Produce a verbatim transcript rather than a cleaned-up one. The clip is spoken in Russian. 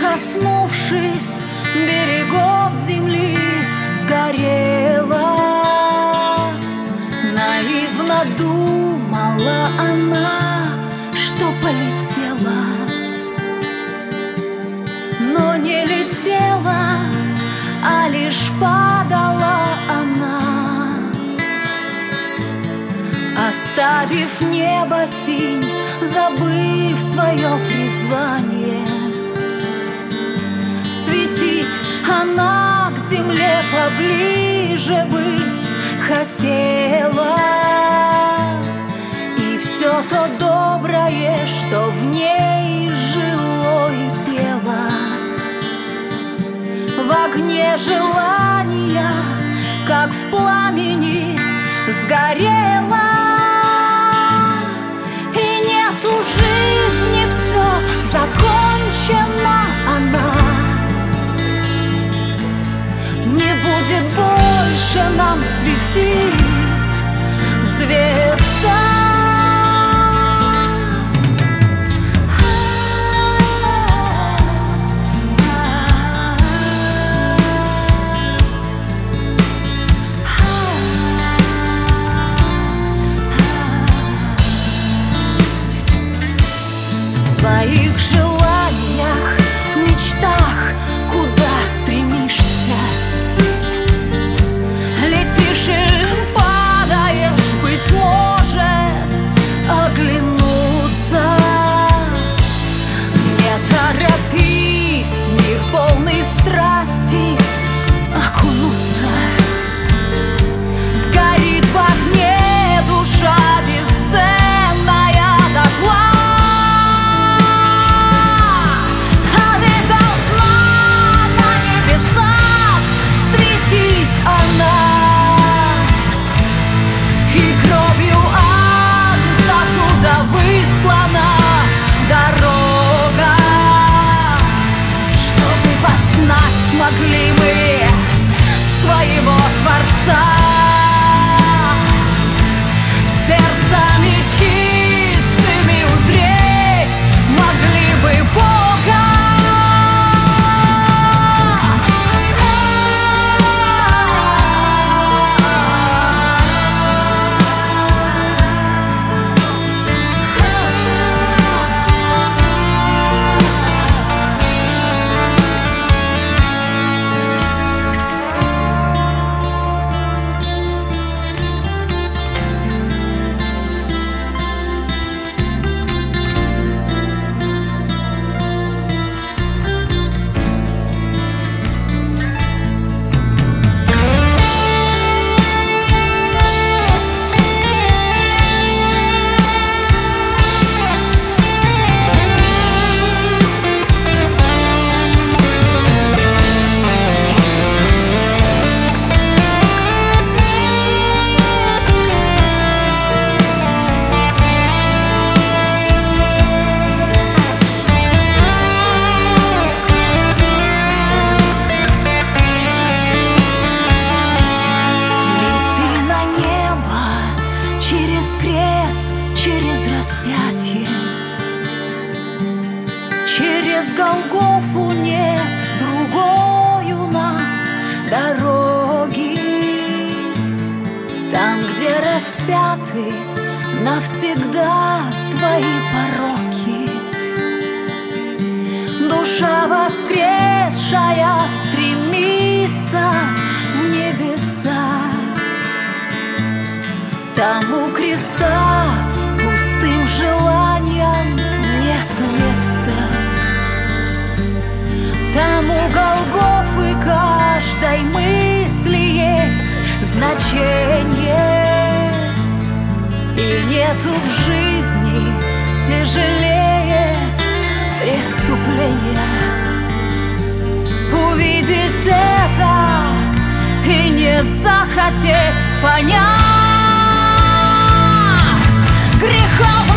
коснувшись берегов земли, сгорела. Наивно думала она, что полетела, но не летела, а лишь падала она, оставив небо синь, забыв свое призвание. Светить она к земле поближе быть хотела, и все то доброе, что в ней жило и пело, в огне желания, как в пламени, сгорела. И нету жизни, все закончена она, не будет больше нам светить звезда. В своих желаниях, мечтах, куда стремишься? Летишь или падаешь, быть может, оглянуться. Не торопись, мир полный страсти, окунуться. Сгорит в огне душа бесценная дотла. Смогли мы своего Творца сердцами чистыми узреть, могли бы Бога. Через распятие, через Голгофу нет другой у нас дороги. Там, где распяты навсегда твои пороки, душа воскресшая стремится в небеса. Там у креста пустым желаниям нету места. Там у Голгофы каждой мысли есть значение, и нету в жизни тяжелее преступления. Увидеть это и не захотеть понять грехов.